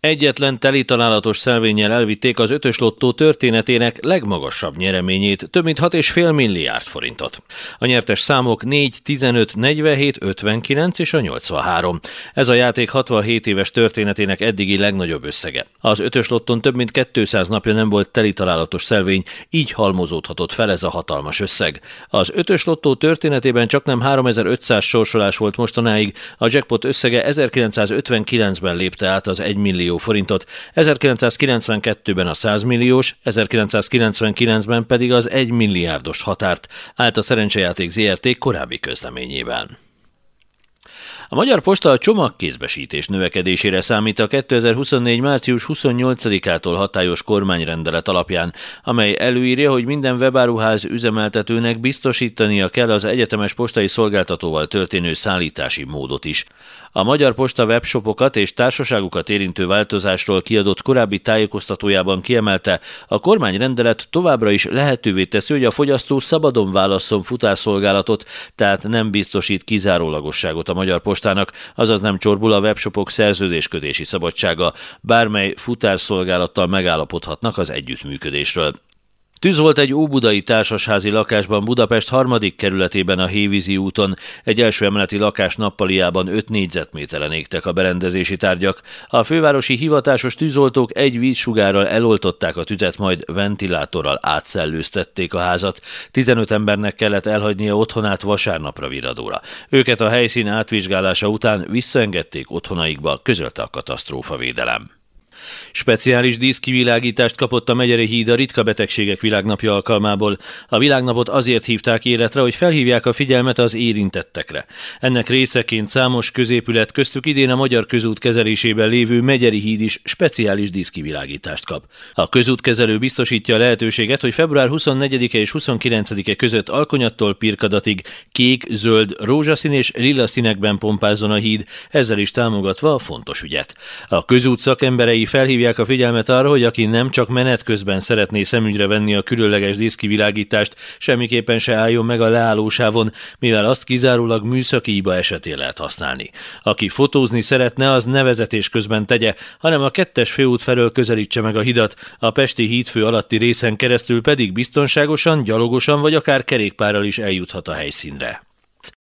Egyetlen teli találatos szelvénnyel elvitték az ötös lottó történetének legmagasabb nyereményét, több mint 6,5 milliárd forintot. A nyertes számok 4, 15, 47, 59 és a 83. Ez a játék 67 éves történetének eddigi legnagyobb összege. Az ötös lotton több mint 200 napja nem volt teli találatos szelvény, így halmozódhatott fel ez a hatalmas összeg. Az ötös lottó történetében csaknem 3500 sorsolás volt mostanáig, a jackpot összege 1959-ben lépte át az 1 millió forintot, 1992-ben a 100 milliós, 1999-ben pedig az 1 milliárdos határt, állt a Szerencsejáték Zrt. Korábbi közleményében. A Magyar Posta a csomagkézbesítés növekedésére számít a 2024. március 28-ától hatályos kormányrendelet alapján, amely előírja, hogy minden webáruház üzemeltetőnek biztosítania kell az egyetemes postai szolgáltatóval történő szállítási módot is. A Magyar Posta webshopokat és társaságukat érintő változásról kiadott korábbi tájékoztatójában kiemelte, a kormányrendelet továbbra is lehetővé teszi, hogy a fogyasztó szabadon válasszon futárszolgálatot, tehát nem biztosít kizárólagosságot a Magyar Postának, azaz nem csorbul a webshopok szerződéskötési szabadsága, bármely futárszolgálattal megállapodhatnak az együttműködésről. Tűz volt egy óbudai társasházi lakásban Budapest 3. kerületében a Hévízi úton. Egy első emeleti lakás nappaliában 5 négyzetméteren égtek a berendezési tárgyak. A fővárosi hivatásos tűzoltók egy vízsugárral eloltották a tüzet, majd ventilátorral átszellőztették a házat. 15 embernek kellett elhagynia otthonát vasárnapra viradóra. Őket a helyszín átvizsgálása után visszaengedték otthonaikba, közölte a katasztrófavédelem. Speciális díszkivilágítást kapott a Megyeri híd a Ritka Betegségek Világnapja alkalmából. A világnapot azért hívták életre, hogy felhívják a figyelmet az érintettekre. Ennek részeként számos középület, köztük idén a Magyar Közút kezelésében lévő Megyeri híd is speciális díszkivilágítást kap. A közútkezelő biztosítja a lehetőséget, hogy február 24-e és 29-e között Alkonyattól Pirkadatig kék, zöld, rózsaszín és lila színekben pompázzon a híd, ezzel is támogatva a fontos ügyet. A közút szakemberei felhívják a figyelmet arra, hogy aki nem csak menet közben szeretné szemügyre venni a különleges díszkivilágítást, semmiképpen se álljon meg a leállósávon, mivel azt kizárólag műszaki hiba esetén lehet használni. Aki fotózni szeretne, az ne vezetés közben tegye, hanem a 2-es főút felől közelítse meg a hidat, a Pesti hídfő alatti részen keresztül pedig biztonságosan, gyalogosan vagy akár kerékpárral is eljuthat a helyszínre.